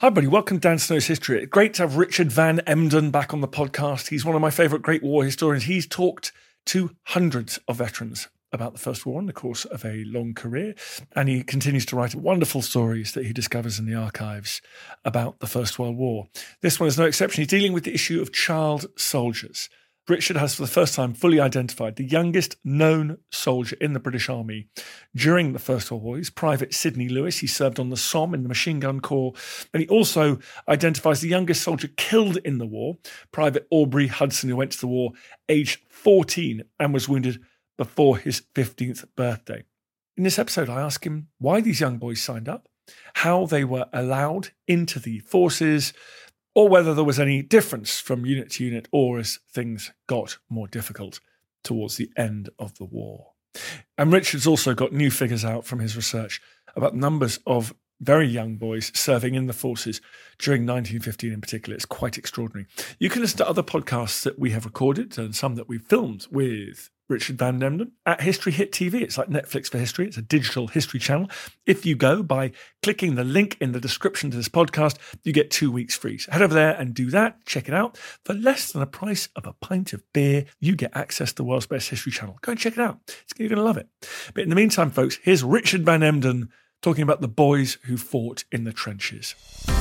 Hi, buddy. Welcome to Dan Snow's History. Great to have Richard Van Emden back on the podcast. He's one of my favourite Great War historians. He's talked to hundreds of veterans about the First War in the course of a long career, and he continues to write wonderful stories that he discovers in the archives about the First World War. This one is no exception. He's dealing with the issue of child soldiers. Richard has for the first time fully identified the youngest known soldier in the British Army during the First World War. He's Private Sidney Lewis. He served on the Somme in the Machine Gun Corps. And he also identifies the youngest soldier killed in the war, Private Aubrey Hudson, who went to the war aged 14 and was wounded before his 15th birthday. In this episode, I ask him why these young boys signed up, how they were allowed into the forces, or whether there was any difference from unit to unit or as things got more difficult towards the end of the war. And Richard's also got new figures out from his research about numbers of very young boys serving in the forces during 1915 in particular. It's quite extraordinary. You can listen to other podcasts that we have recorded and some that we've filmed with Richard Van Emden at History Hit TV. It's like Netflix for history. It's a digital history channel. If you go by clicking the link in the description to this podcast, you get 2 weeks free. So head over there and do that. Check it out. For less than the price of a pint of beer, you get access to the world's best history channel. Go and check it out. You're going to love it. But in the meantime, folks, here's Richard Van Emden talking about the boys who fought in the trenches.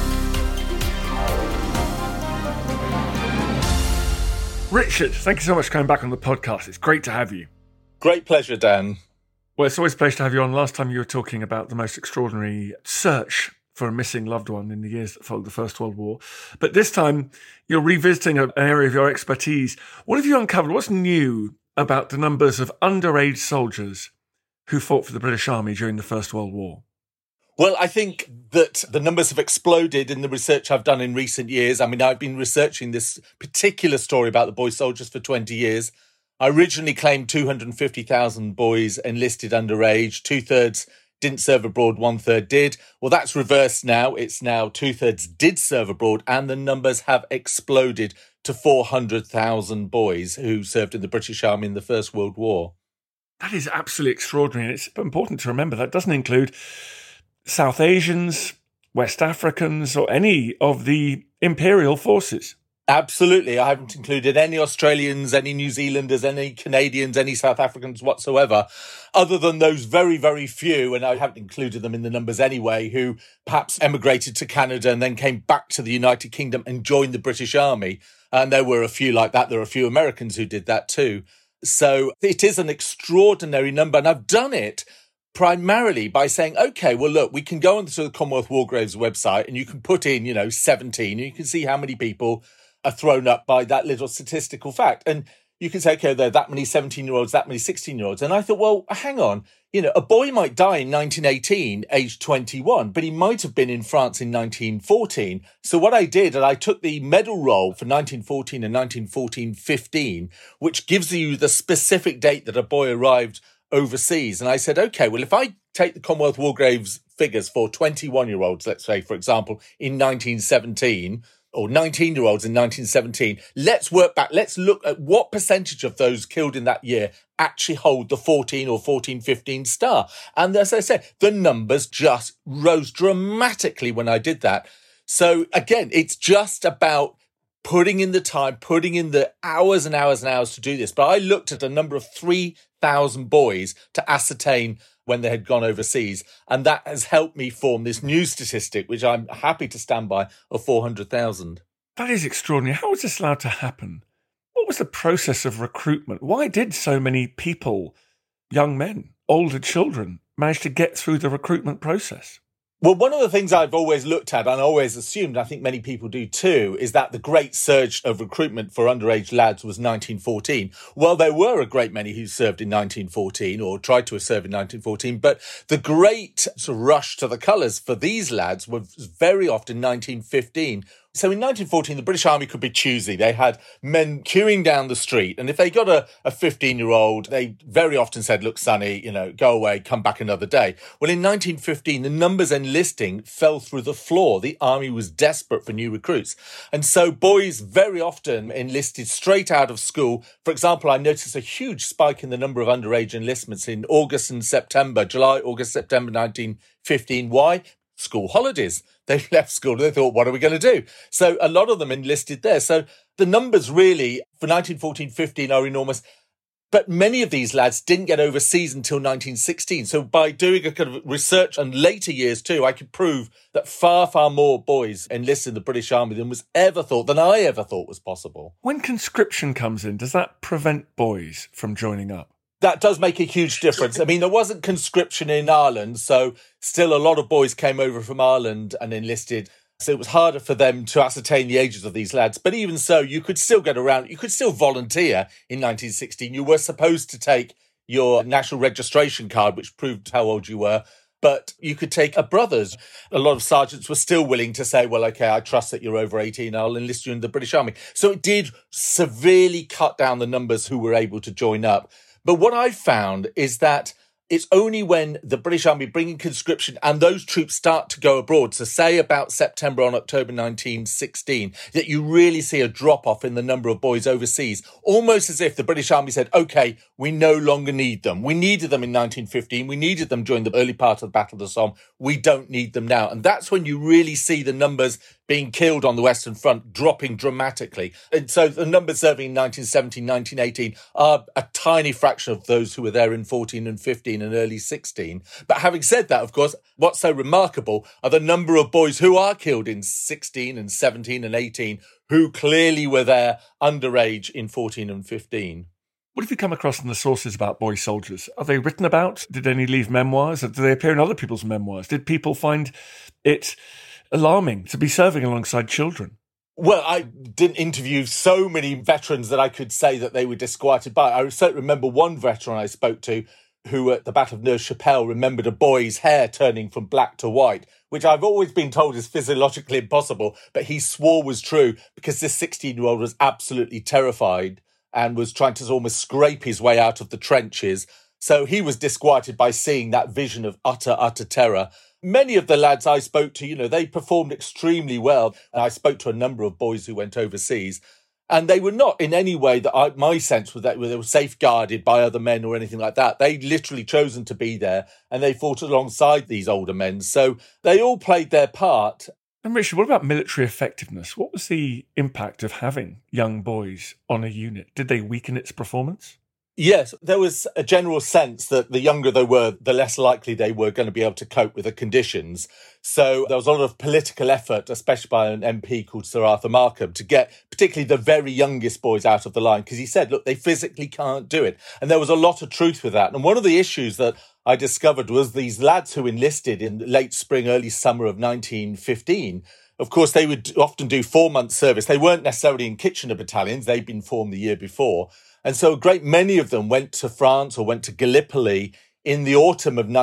Richard, thank you so much for coming back on the podcast. It's great to have you. Great pleasure, Dan. Well, it's always a pleasure to have you on. Last time you were talking about the most extraordinary search for a missing loved one in the years that followed the First World War. But this time, you're revisiting an area of your expertise. What have you uncovered? What's new about the numbers of underage soldiers who fought for the British Army during the First World War? Well, I think that the numbers have exploded in the research I've done in recent years. I mean, I've been researching this particular story about the boy soldiers for 20 years. I originally claimed 250,000 boys enlisted underage. 2/3 didn't serve abroad, 1/3 did. Well, that's reversed now. It's now 2/3 did serve abroad, and the numbers have exploded to 400,000 boys who served in the British Army in the First World War. That is absolutely extraordinary. And it's important to remember that doesn't include South Asians, West Africans, or any of the imperial forces. Absolutely. I haven't included any Australians, any New Zealanders, any Canadians, any South Africans whatsoever, other than those very, very few, and I haven't included them in the numbers anyway, who perhaps emigrated to Canada and then came back to the United Kingdom and joined the British Army. And there were a few like that. There are a few Americans who did that too. So it is an extraordinary number. And I've done it primarily by saying, okay, well, look, we can go onto the Commonwealth War Graves website and you can put in, 17, and you can see how many people are thrown up by that little statistical fact. And you can say, okay, there are that many 17-year-olds, that many 16-year-olds. And I thought, well, hang on, a boy might die in 1918, aged 21, but he might have been in France in 1914. So what I did, and I took the medal roll for 1914 and 1914-15, which gives you the specific date that a boy arrived overseas. And I said, okay, well, if I take the Commonwealth War Graves figures for 21-year-olds, let's say, for example, in 1917, or 19-year-olds in 1917, let's work back. Let's look at what percentage of those killed in that year actually hold the 14 or 14-15 star. And as I said, the numbers just rose dramatically when I did that. So again, it's just about putting in the time, putting in the hours and hours and hours to do this. But I looked at a number of 3,000 boys to ascertain when they had gone overseas. And that has helped me form this new statistic, which I'm happy to stand by, of 400,000. That is extraordinary. How was this allowed to happen? What was the process of recruitment? Why did so many people, young men, older children, manage to get through the recruitment process? Well, one of the things I've always looked at and always assumed, I think many people do too, is that the great surge of recruitment for underage lads was 1914. Well, there were a great many who served in 1914 or tried to serve in 1914, but the great sort of rush to the colours for these lads was very often 1915. So in 1914, the British Army could be choosy. They had men queuing down the street. And if they got a 15-year-old, they very often said, look, Sonny, go away, come back another day. Well, in 1915, the numbers enlisting fell through the floor. The army was desperate for new recruits. And so boys very often enlisted straight out of school. For example, I noticed a huge spike in the number of underage enlistments in August and September, July, August, September 1915. Why? school holidays. They left school and they thought, what are we going to do? So a lot of them enlisted there. So the numbers really for 1914-15 are enormous. But many of these lads didn't get overseas until 1916. So by doing a kind of research and later years too, I could prove that far, far more boys enlisted in the British Army than I ever thought was possible. When conscription comes in, does that prevent boys from joining up? That does make a huge difference. I mean, there wasn't conscription in Ireland, so still a lot of boys came over from Ireland and enlisted. So it was harder for them to ascertain the ages of these lads. But even so, you could still get around. You could still volunteer in 1916. You were supposed to take your national registration card, which proved how old you were. But you could take a brother's. A lot of sergeants were still willing to say, well, OK, I trust that you're over 18. I'll enlist you in the British Army. So it did severely cut down the numbers who were able to join up. But what I found is that it's only when the British Army bring in conscription and those troops start to go abroad, so say about September and October 1916, that you really see a drop-off in the number of boys overseas, almost as if the British Army said, OK, we no longer need them. We needed them in 1915. We needed them during the early part of the Battle of the Somme. We don't need them now. And that's when you really see the numbers being killed on the Western Front dropping dramatically. And so the numbers serving in 1917, 1918 are a tiny fraction of those who were there in 14 and 15 and early 16. But having said that, of course, what's so remarkable are the number of boys who are killed in 16 and 17 and 18 who clearly were there underage in 14 and 15. What have you come across in the sources about boy soldiers? Are they written about? Did any leave memoirs? Or do they appear in other people's memoirs? Did people find it alarming to be serving alongside children? Well, I didn't interview so many veterans that I could say that they were disquieted by. I certainly remember one veteran I spoke to who at the Battle of Neuve-Chapelle remembered a boy's hair turning from black to white, which I've always been told is physiologically impossible, but he swore was true because this 16-year-old was absolutely terrified and was trying to almost scrape his way out of the trenches. So he was disquieted by seeing that vision of utter terror. Many of the lads I spoke to, they performed extremely well. And I spoke to a number of boys who went overseas, and they were not in any way that my sense was that they were safeguarded by other men or anything like that. They literally chosen to be there, and they fought alongside these older men. So they all played their part. And Richard, what about military effectiveness? What was the impact of having young boys on a unit? Did they weaken its performance? Yes, there was a general sense that the younger they were, the less likely they were going to be able to cope with the conditions. So there was a lot of political effort, especially by an MP called Sir Arthur Markham, to get particularly the very youngest boys out of the line, because he said, look, they physically can't do it. And there was a lot of truth with that. And one of the issues that I discovered was these lads who enlisted in late spring, early summer of 1915. Of course, they would often do 4-month service. They weren't necessarily in Kitchener battalions. They'd been formed the year before. And so a great many of them went to France or went to Gallipoli in the autumn of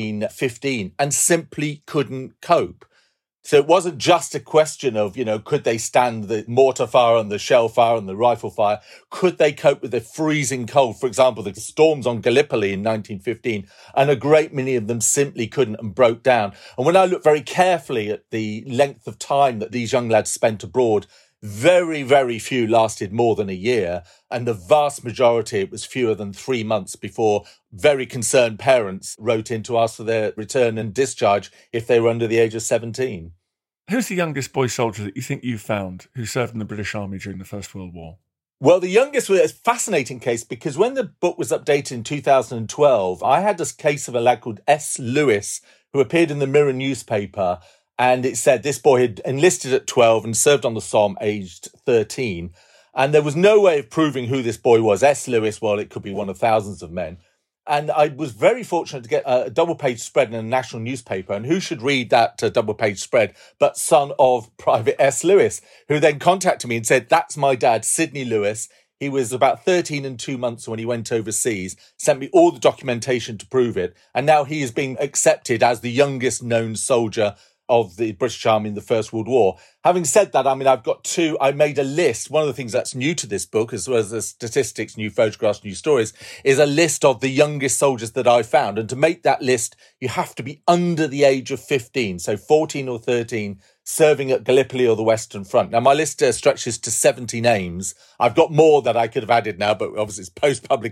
1915 and simply couldn't cope. So it wasn't just a question of, could they stand the mortar fire and the shell fire and the rifle fire? Could they cope with the freezing cold? For example, the storms on Gallipoli in 1915, and a great many of them simply couldn't and broke down. And when I look very carefully at the length of time that these young lads spent abroad, very, very few lasted more than a year. And the vast majority, it was fewer than 3 months before very concerned parents wrote in to ask for their return and discharge if they were under the age of 17. Who's the youngest boy soldier that you think you found who served in the British Army during the First World War? Well, the youngest was a fascinating case because when the book was updated in 2012, I had this case of a lad called S. Lewis who appeared in the Mirror newspaper. And it said this boy had enlisted at 12 and served on the Somme aged 13. And there was no way of proving who this boy was. S. Lewis, well, it could be one of thousands of men. And I was very fortunate to get a double-page spread in a national newspaper. And who should read that double-page spread but son of Private S. Lewis, who then contacted me and said, that's my dad, Sidney Lewis. He was about 13 and 2 months when he went overseas, sent me all the documentation to prove it. And now he is being accepted as the youngest known soldier of the British Army in the First World War. Having said that, I made a list. One of the things that's new to this book, as well as the statistics, new photographs, new stories, is a list of the youngest soldiers that I found. And to make that list, you have to be under the age of 15, so 14 or 13, serving at Gallipoli or the Western Front. Now, my list stretches to 70 names. I've got more that I could have added now, but obviously it's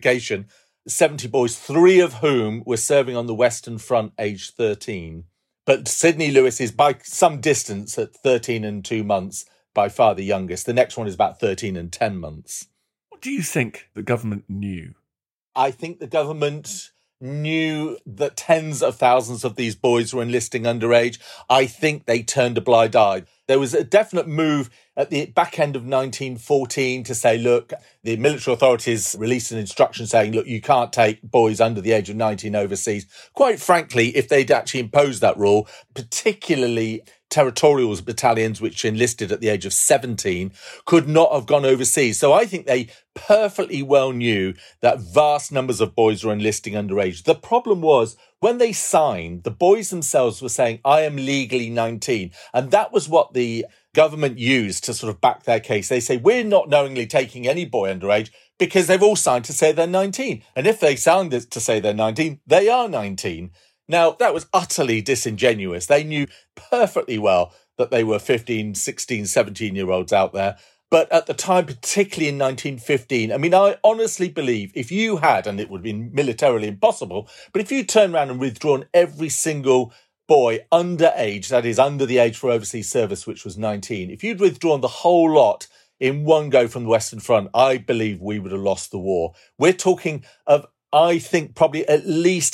post-publication. 70 boys, 3 of whom were serving on the Western Front aged 13. But Sidney Lewis is by some distance at 13 and 2 months, by far the youngest. The next one is about 13 and 10 months. What do you think the government knew? I think the government knew that tens of thousands of these boys were enlisting underage. I think they turned a blind eye. There was a definite move at the back end of 1914 to say, look, the military authorities released an instruction saying, look, you can't take boys under the age of 19 overseas. Quite frankly, if they'd actually imposed that rule, particularly territorials battalions which enlisted at the age of 17 could not have gone overseas. So I think they perfectly well knew that vast numbers of boys were enlisting underage. The problem was when they signed, the boys themselves were saying, I am legally 19. And that was what the government used to sort of back their case. They say, we're not knowingly taking any boy underage because they've all signed to say they're 19. And if they signed to say they're 19, they are 19. Now, that was utterly disingenuous. They knew perfectly well that they were 15, 16, 17-year-olds out there. But at the time, particularly in 1915, I mean, I honestly believe if you had, and it would have been militarily impossible, but if you turned around and withdrawn every single boy underage, that is under the age for overseas service, which was 19, if you'd withdrawn the whole lot in one go from the Western Front, I believe we would have lost the war. We're talking of, I think, probably at least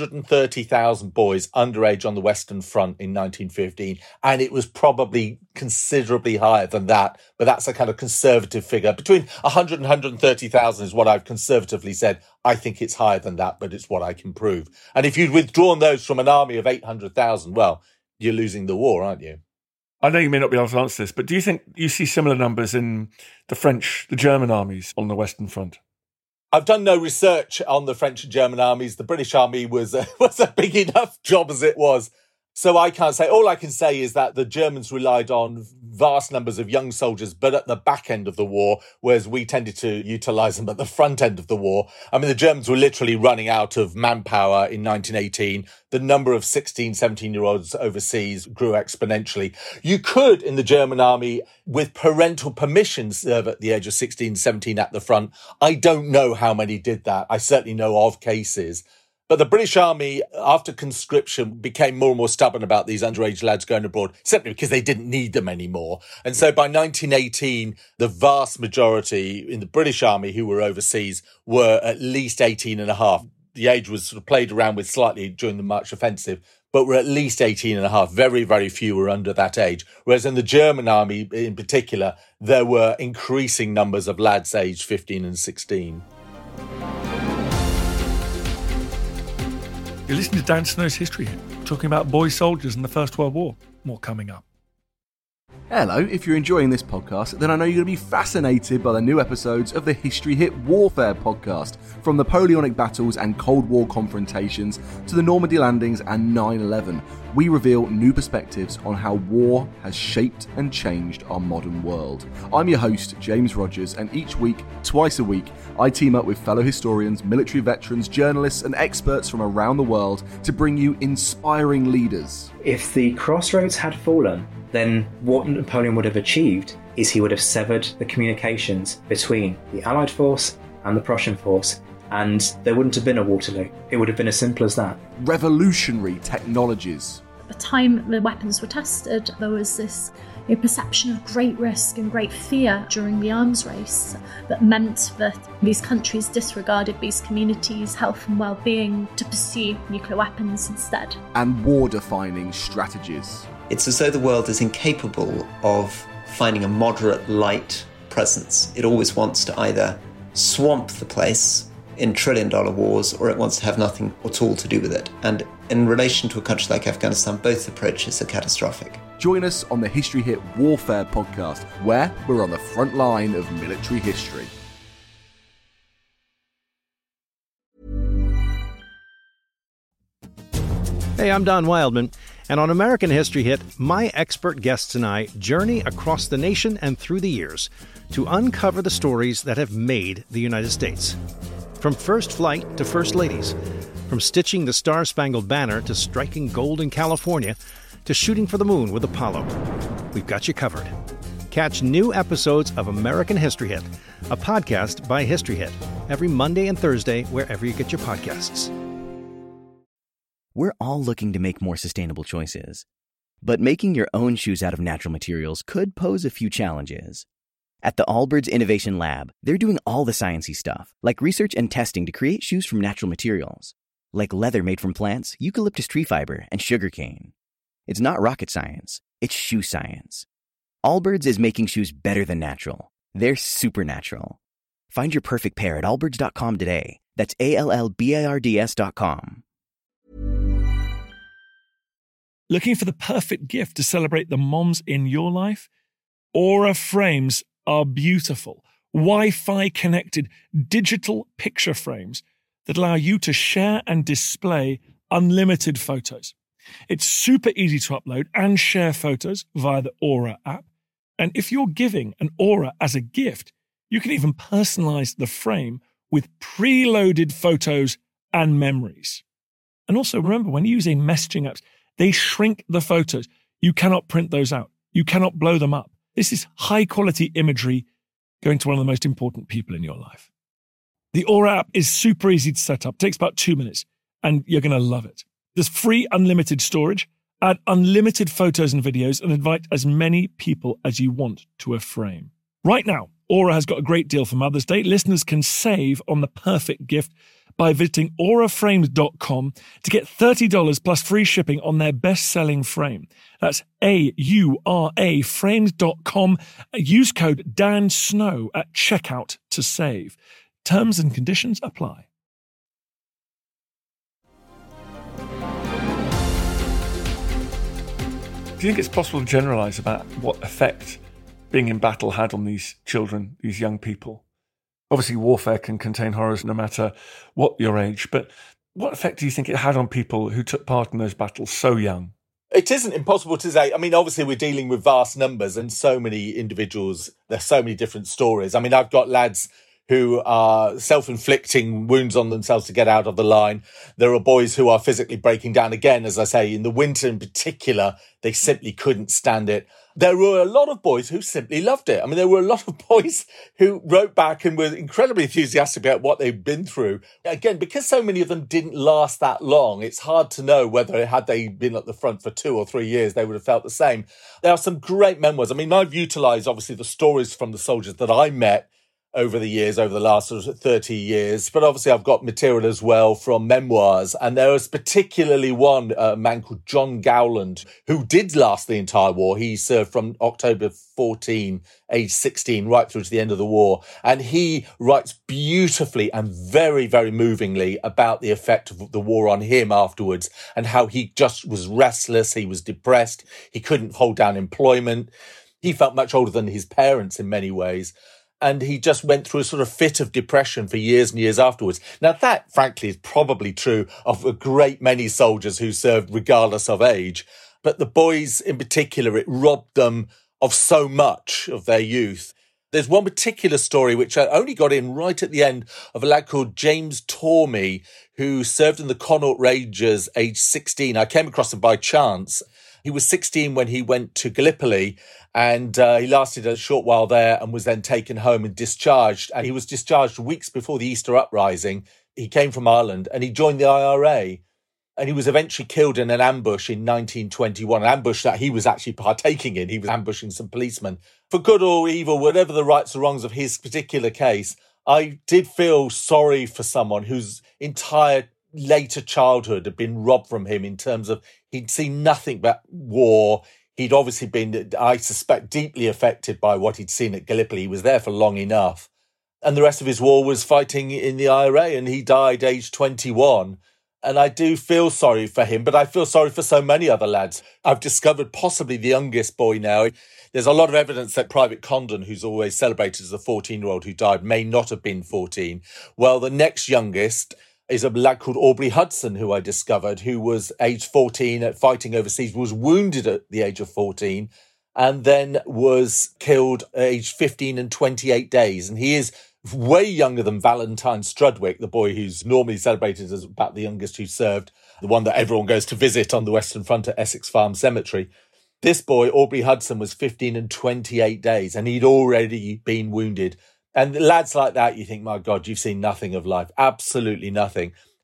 130,000 boys underage on the Western Front in 1915. And it was probably considerably higher than that. But that's a kind of conservative figure. Between 100 and 130,000 is what I've conservatively said. I think it's higher than that, but it's what I can prove. And if you'd withdrawn those from an army of 800,000, well, you're losing the war, aren't you? I know you may not be able to answer this, but do you think you see similar numbers in the German armies on the Western Front? I've done no research on the French and German armies. The British Army was a big enough job as it was. So I can't say. All I can say is that the Germans relied on vast numbers of young soldiers, but at the back end of the war, whereas we tended to utilise them at the front end of the war. I mean, the Germans were literally running out of manpower in 1918. The number of 16, 17-year-olds overseas grew exponentially. You could, in the German army, with parental permission, serve at the age of 16, 17 at the front. I don't know how many did that. I certainly know of cases. But the British Army, after conscription, became more and more stubborn about these underage lads going abroad, simply because they didn't need them anymore. And so by 1918, the vast majority in the British Army who were overseas were at least 18 and a half. The age was sort of played around with slightly during the March Offensive, but were at least 18 and a half. Very, very few were under that age. Whereas in the German Army in particular, there were increasing numbers of lads aged 15 and 16. You're listening to Dan Snow's History Hit, talking about boy soldiers in the First World War. More coming up. Hello, if you're enjoying this podcast, then I know you're going to be fascinated by the new episodes of the History Hit Warfare podcast, from Napoleonic battles and Cold War confrontations to the Normandy landings and 9/11. We reveal new perspectives on how war has shaped and changed our modern world. I'm your host, James Rogers, and each week, twice a week, I team up with fellow historians, military veterans, journalists, and experts from around the world to bring you inspiring leaders. If the crossroads had fallen, then what Napoleon would have achieved is he would have severed the communications between the Allied force and the Prussian force, and there wouldn't have been a Waterloo. It would have been as simple as that. Revolutionary technologies. At the time the weapons were tested, there was this perception of great risk and great fear during the arms race that meant that these countries disregarded these communities' health and well-being to pursue nuclear weapons instead. And war-defining strategies. It's as though the world is incapable of finding a moderate light presence. It always wants to either swamp the place in trillion-dollar wars, or it wants to have nothing at all to do with it. And in relation to a country like Afghanistan, both approaches are catastrophic. Join us on the History Hit Warfare podcast, where we're on the front line of military history. Hey, I'm Don Wildman, and on American History Hit, my expert guests and I journey across the nation and through the years to uncover the stories that have made the United States. From first flight to first ladies, from stitching the Star-Spangled Banner to striking gold in California, to shooting for the moon with Apollo. We've got you covered. Catch new episodes of American History Hit, a podcast by History Hit, every Monday and Thursday wherever you get your podcasts. We're all looking to make more sustainable choices. But making your own shoes out of natural materials could pose a few challenges. At the Allbirds Innovation Lab, they're doing all the sciencey stuff, like research and testing to create shoes from natural materials, like leather made from plants, eucalyptus tree fiber, and sugarcane. It's not rocket science, it's shoe science. Allbirds is making shoes better than natural. They're supernatural. Find your perfect pair at allbirds.com today. That's ALLBARDS.com. Looking for the perfect gift to celebrate the moms in your life? Aura frames are beautiful, Wi-Fi connected digital picture frames that allow you to share and display unlimited photos. It's super easy to upload and share photos via the Aura app. And if you're giving an Aura as a gift, you can even personalize the frame with preloaded photos and memories. And also remember, when using messaging apps, they shrink the photos. You cannot print those out. You cannot blow them up. This is high quality imagery going to one of the most important people in your life. The Aura app is super easy to set up. It takes about 2 minutes and you're going to love it. There's free unlimited storage, add unlimited photos and videos, and invite as many people as you want to a frame. Right now, Aura has got a great deal for Mother's Day. Listeners can save on the perfect gift by visiting auraframes.com to get $30 plus free shipping on their best-selling frame. That's AURA frames.com. Use code DANSNOW at checkout to save. Terms and conditions apply. Do you think it's possible to generalise about what effect being in battle had on these children, these young people? Obviously, warfare can contain horrors no matter what your age, but what effect do you think it had on people who took part in those battles so young? It isn't impossible to say. I mean, obviously, we're dealing with vast numbers and so many individuals. There's so many different stories. I mean, I've got lads who are self-inflicting wounds on themselves to get out of the line. There are boys who are physically breaking down. Again, as I say, in the winter in particular, they simply couldn't stand it. There were a lot of boys who simply loved it. I mean, there were a lot of boys who wrote back and were incredibly enthusiastic about what they'd been through. Again, because so many of them didn't last that long, it's hard to know whether had they been at the front for 2 or 3 years, they would have felt the same. There are some great memoirs. I mean, I've utilised, obviously, the stories from the soldiers that I met over the years, over the last sort of 30 years. But obviously I've got material as well from memoirs. And there was particularly one, a man called John Gowland, who did last the entire war. He served from October 14, age 16, right through to the end of the war. And he writes beautifully and very, very movingly about the effect of the war on him afterwards and how he just was restless. He was depressed. He couldn't hold down employment. He felt much older than his parents in many ways. And he just went through a sort of fit of depression for years and years afterwards. Now, that, frankly, is probably true of a great many soldiers who served regardless of age. But the boys in particular, it robbed them of so much of their youth. There's one particular story which I only got in right at the end of a lad called James Tormey, who served in the Connaught Rangers, age 16. I came across him by chance. He was 16 when he went to Gallipoli, and he lasted a short while there and was then taken home and discharged. And he was discharged weeks before the Easter Uprising. He came from Ireland and he joined the IRA. And he was eventually killed in an ambush in 1921, an ambush that he was actually partaking in. He was ambushing some policemen. For good or evil, whatever the rights or wrongs of his particular case, I did feel sorry for someone whose entire later childhood had been robbed from him in terms of he'd seen nothing but war. He'd obviously been, I suspect, deeply affected by what he'd seen at Gallipoli. He was there for long enough. And the rest of his war was fighting in the IRA, and he died aged 21. And I do feel sorry for him, but I feel sorry for so many other lads. I've discovered possibly the youngest boy now. There's a lot of evidence that Private Condon, who's always celebrated as a 14-year-old who died, may not have been 14. Well, the next youngest is a lad called Aubrey Hudson, who I discovered, who was age 14 at fighting overseas, was wounded at the age of 14, and then was killed at age 15 and 28 days. And he is way younger than Valentine Strudwick, the boy who's normally celebrated as about the youngest who served, the one that everyone goes to visit on the Western Front at Essex Farm Cemetery. This boy, Aubrey Hudson, was 15 and 28 days, and he'd already been wounded. And lads like that, you think, my God, you've seen nothing of life, absolutely nothing.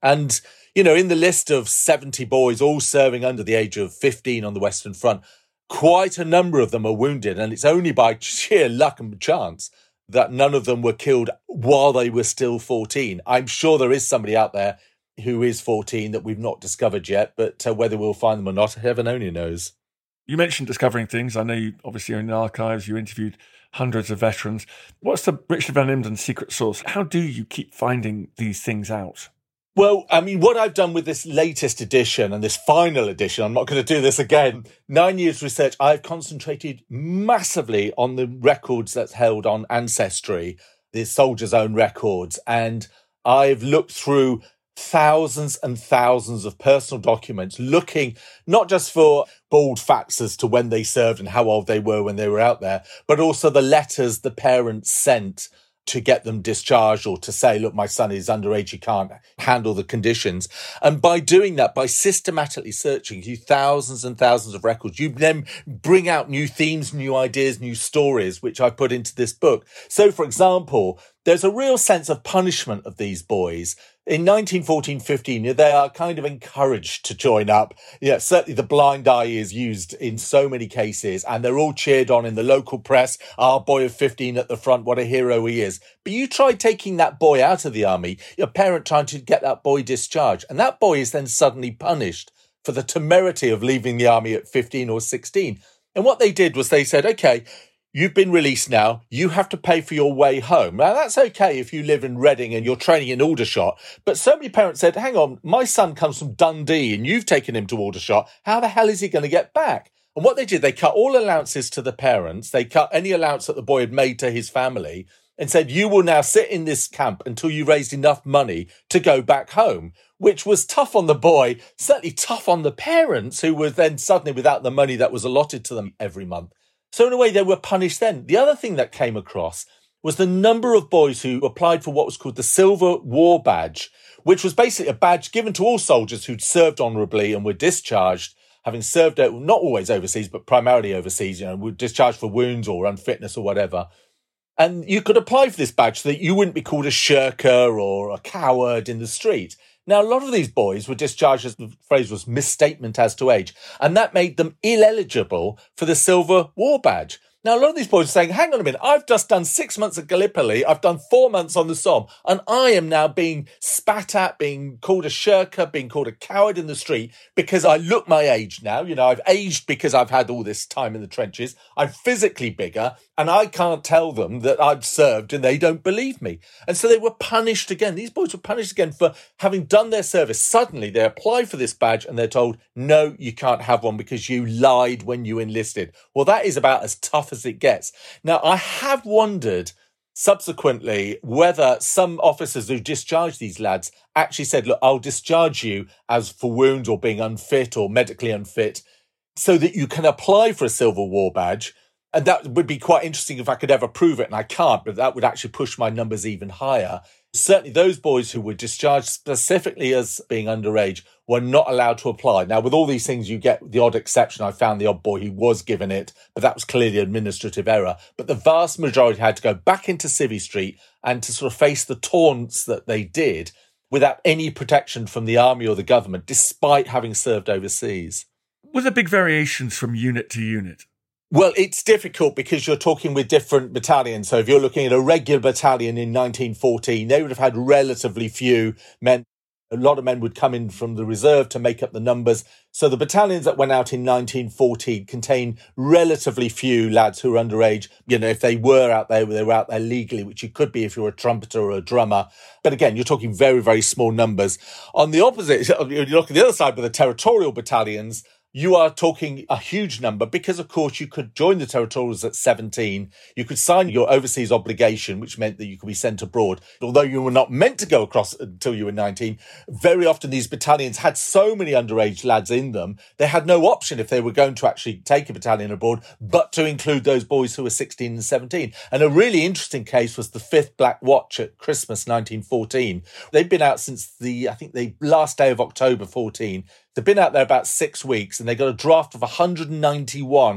And, in the list of 70 boys all serving under the age of 15 on the Western Front, quite a number of them are wounded. And it's only by sheer luck and chance that none of them were killed while they were still 14. I'm sure there is somebody out there who is 14 that we've not discovered yet, but whether we'll find them or not, heaven only knows. You mentioned discovering things. I know you obviously are in the archives. You interviewed hundreds of veterans. What's the Richard Van Emden secret sauce? How do you keep finding these things out? Well, what I've done with this latest edition and this final edition, I'm not going to do this again, 9 years research, I've concentrated massively on the records that's held on Ancestry, the soldiers' own records. And I've looked through thousands and thousands of personal documents, looking not just for bald facts as to when they served and how old they were when they were out there, but also the letters the parents sent to get them discharged or to say, look, my son is underage, he can't handle the conditions. And by doing that, by systematically searching through thousands and thousands of records, you then bring out new themes, new ideas, new stories, which I put into this book. So, for example, there's a real sense of punishment of these boys. In 1914-15, they are kind of encouraged to join up. Yeah, certainly the blind eye is used in so many cases, and they're all cheered on in the local press. Our boy of 15 at the front, what a hero he is. But you try taking that boy out of the army, your parent trying to get that boy discharged, and that boy is then suddenly punished for the temerity of leaving the army at 15 or 16. And what they did was they said, okay, you've been released now. You have to pay for your way home. Now, that's okay if you live in Reading and you're training in Aldershot. But so many parents said, hang on, my son comes from Dundee and you've taken him to Aldershot. How the hell is he going to get back? And what they did, they cut all allowances to the parents. They cut any allowance that the boy had made to his family and said, you will now sit in this camp until you raised enough money to go back home, which was tough on the boy, certainly tough on the parents who were then suddenly without the money that was allotted to them every month. So in a way, they were punished then. The other thing that came across was the number of boys who applied for what was called the Silver War Badge, which was basically a badge given to all soldiers who'd served honourably and were discharged, having served, not always overseas, but primarily overseas, were discharged for wounds or unfitness or whatever. And you could apply for this badge so that you wouldn't be called a shirker or a coward in the street. Now, a lot of these boys were discharged, as the phrase was, misstatement as to age, and that made them ineligible for the Silver War Badge. Now, a lot of these boys are saying, hang on a minute, I've just done 6 months at Gallipoli, I've done 4 months on the Somme, and I am now being spat at, being called a shirker, being called a coward in the street because I look my age now. I've aged because I've had all this time in the trenches. I'm physically bigger, and I can't tell them that I've served and they don't believe me. And so they were punished again. These boys were punished again for having done their service. Suddenly they apply for this badge and they're told, no, you can't have one because you lied when you enlisted. Well, that is about as tough as it gets. Now, I have wondered subsequently whether some officers who discharged these lads actually said, look, I'll discharge you as for wounds or being unfit or medically unfit so that you can apply for a Silver War Badge. And that would be quite interesting if I could ever prove it, and I can't, but that would actually push my numbers even higher. Certainly those boys who were discharged specifically as being underage were not allowed to apply. Now, with all these things, you get the odd exception. I found the odd boy who was given it, but that was clearly administrative error. But the vast majority had to go back into Civvy Street and to sort of face the taunts that they did without any protection from the army or the government, despite having served overseas. Were there big variations from unit to unit? Well, it's difficult because you're talking with different battalions. So if you're looking at a regular battalion in 1914, they would have had relatively few men. A lot of men would come in from the reserve to make up the numbers. So the battalions that went out in 1914 contain relatively few lads who are underage. If they were out there, they were out there legally, which you could be if you're a trumpeter or a drummer. But again, you're talking very, very small numbers. On the opposite, you look at the other side with the territorial battalions, you are talking a huge number because, of course, you could join the territorials at 17. You could sign your overseas obligation, which meant that you could be sent abroad. Although you were not meant to go across until you were 19, very often these battalions had so many underage lads in them, they had no option if they were going to actually take a battalion abroad, but to include those boys who were 16 and 17. And a really interesting case was the 5th Black Watch at Christmas 1914. They'd been out since the last day of October 14. They've been out there about 6 weeks and they got a draft of 191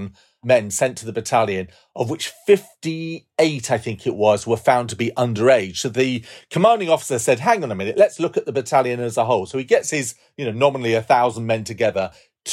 men sent to the battalion, of which 58, I think it was, were found to be underage. So the commanding officer said, hang on a minute, let's look at the battalion as a whole. So he gets his, nominally 1,000 men together.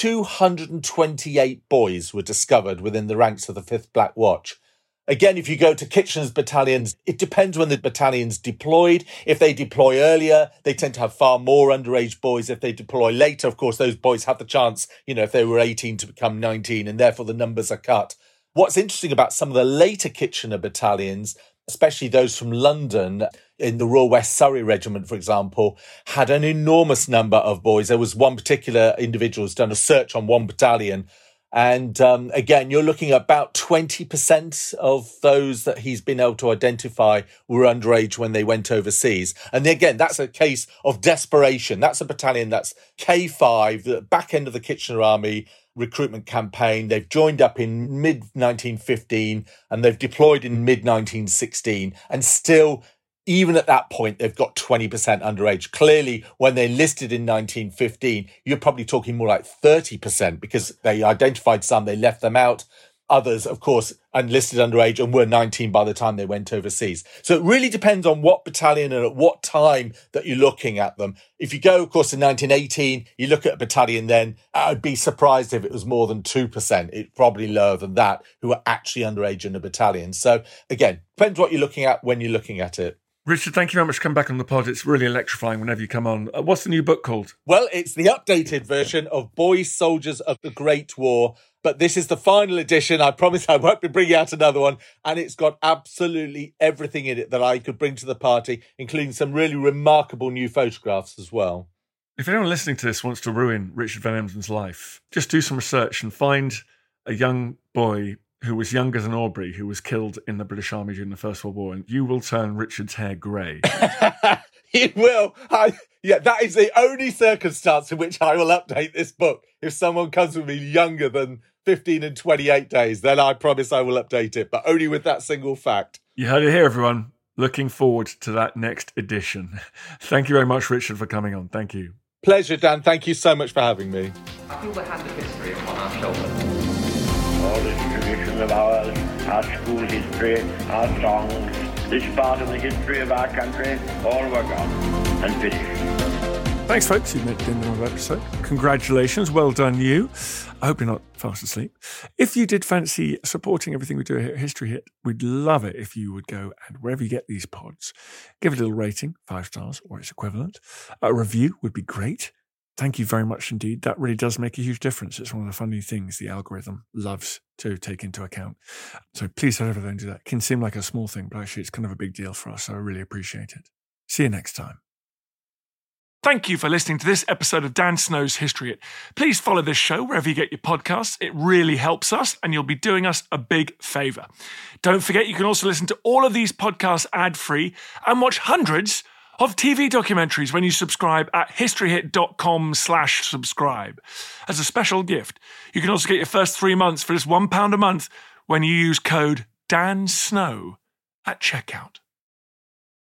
228 boys were discovered within the ranks of the 5th Black Watch. Again, if you go to Kitchener's battalions, it depends when the battalion's deployed. If they deploy earlier, they tend to have far more underage boys. If they deploy later, of course, those boys have the chance, if they were 18 to become 19, and therefore the numbers are cut. What's interesting about some of the later Kitchener battalions, especially those from London, in the Royal West Surrey Regiment, for example, had an enormous number of boys. There was one particular individual who's done a search on one battalion. And again, you're looking at about 20% of those that he's been able to identify were underage when they went overseas. And again, that's a case of desperation. That's a battalion that's K5, the back end of the Kitchener Army recruitment campaign. They've joined up in mid-1915 and they've deployed in mid-1916. And still, even at that point, they've got 20% underage. Clearly, when they enlisted in 1915, you're probably talking more like 30% because they identified some, they left them out. Others, of course, enlisted underage and were 19 by the time they went overseas. So it really depends on what battalion and at what time that you're looking at them. If you go, of course, in 1918, you look at a battalion then, I'd be surprised if it was more than 2%. It's probably lower than that who are actually underage in a battalion. So again, depends what you're looking at when you're looking at it. Richard, thank you very much for coming back on the pod. It's really electrifying whenever you come on. What's the new book called? Well, it's the updated version of Boys Soldiers of the Great War, but this is the final edition. I promise I won't be bringing out another one, and it's got absolutely everything in it that I could bring to the party, including some really remarkable new photographs as well. If anyone listening to this wants to ruin Richard Van Emden's life, just do some research and find a young boy who was younger than Aubrey, who was killed in the British Army during the First World War, and you will turn Richard's hair grey. It will. That is the only circumstance in which I will update this book. If someone comes with me younger than 15 and 28 days, then I promise I will update it, but only with that single fact. You heard it here, everyone. Looking forward to that next edition. Thank you very much, Richard, for coming on. Thank you. Pleasure, Dan. Thank you so much for having me. I feel the hand of history upon our shoulders. All this tradition of ours, our school history, our songs, this part of the history of our country, all were gone and finished. Thanks, folks. You've made it to the end of another episode. Congratulations. Well done, you. I hope you're not fast asleep. If you did fancy supporting everything we do here at History Hit, we'd love it if you would go and wherever you get these pods, give it a little rating, 5 stars or its equivalent. A review would be great. Thank you very much indeed. That really does make a huge difference. It's one of the funny things the algorithm loves to take into account. So please head over there and do that. It can seem like a small thing, but actually it's kind of a big deal for us. So I really appreciate it. See you next time. Thank you for listening to this episode of Dan Snow's History Hit. Please follow this show wherever you get your podcasts. It really helps us and you'll be doing us a big favour. Don't forget you can also listen to all of these podcasts ad-free and watch hundreds of TV documentaries when you subscribe at historyhit.com/subscribe. As a special gift, you can also get your first 3 months for just £1 a month when you use code DANSNOW at checkout.